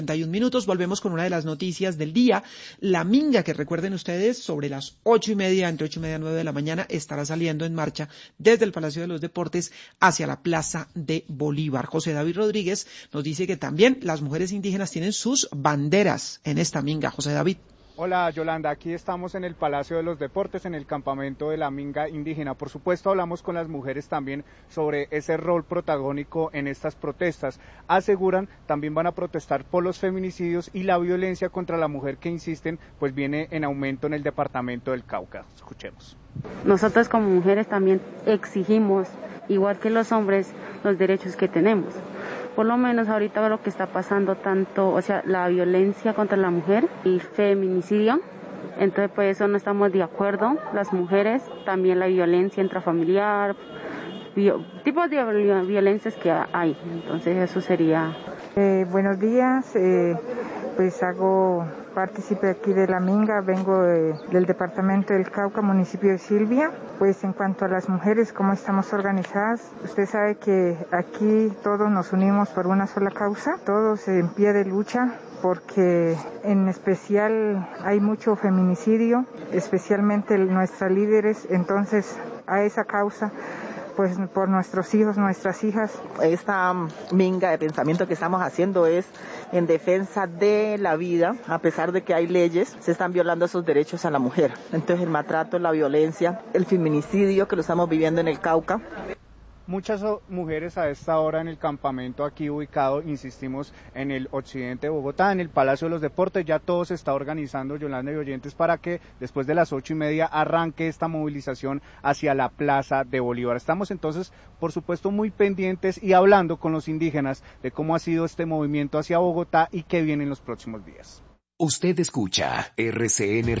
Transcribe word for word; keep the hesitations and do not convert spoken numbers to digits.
treinta y un minutos, volvemos con una de las noticias del día. La Minga, que recuerden ustedes, sobre las ocho y media, entre ocho y media y nueve de la mañana, estará saliendo en marcha desde el Palacio de los Deportes hacia la Plaza de Bolívar. José David Rodríguez nos dice que también las mujeres indígenas tienen sus banderas en esta Minga. José David. Hola Yolanda, aquí estamos en el Palacio de los Deportes, en el campamento de la Minga indígena. Por supuesto hablamos con las mujeres también sobre ese rol protagónico en estas protestas. Aseguran, también van a protestar por los feminicidios y la violencia contra la mujer que insisten, pues viene en aumento en el departamento del Cauca. Escuchemos. Nosotras como mujeres también exigimos, igual que los hombres, los derechos que tenemos. Por lo menos ahorita lo que está pasando tanto, o sea, la violencia contra la mujer y feminicidio, entonces pues eso no estamos de acuerdo, las mujeres, también la violencia intrafamiliar, bio, tipos de violencias que hay, entonces eso sería. Eh, buenos días, eh, pues hago partícipe aquí de la Minga, vengo de, del departamento del Cauca, municipio de Silvia. Pues en cuanto a las mujeres, cómo estamos organizadas, usted sabe que aquí todos nos unimos por una sola causa, todos en pie de lucha, porque en especial hay mucho feminicidio, especialmente nuestras líderes, entonces a esa causa, pues por nuestros hijos, nuestras hijas. Esta minga de pensamiento que estamos haciendo es en defensa de la vida, a pesar de que hay leyes, se están violando esos derechos a la mujer. Entonces el maltrato, la violencia, el feminicidio que lo estamos viviendo en el Cauca. Muchas mujeres a esta hora en el campamento aquí ubicado, insistimos, en el occidente de Bogotá, en el Palacio de los Deportes. Ya todo se está organizando, Yolanda y oyentes, para que después de las ocho y media arranque esta movilización hacia la Plaza de Bolívar. Estamos entonces, por supuesto, muy pendientes y hablando con los indígenas de cómo ha sido este movimiento hacia Bogotá y qué viene en los próximos días. Usted escucha R C N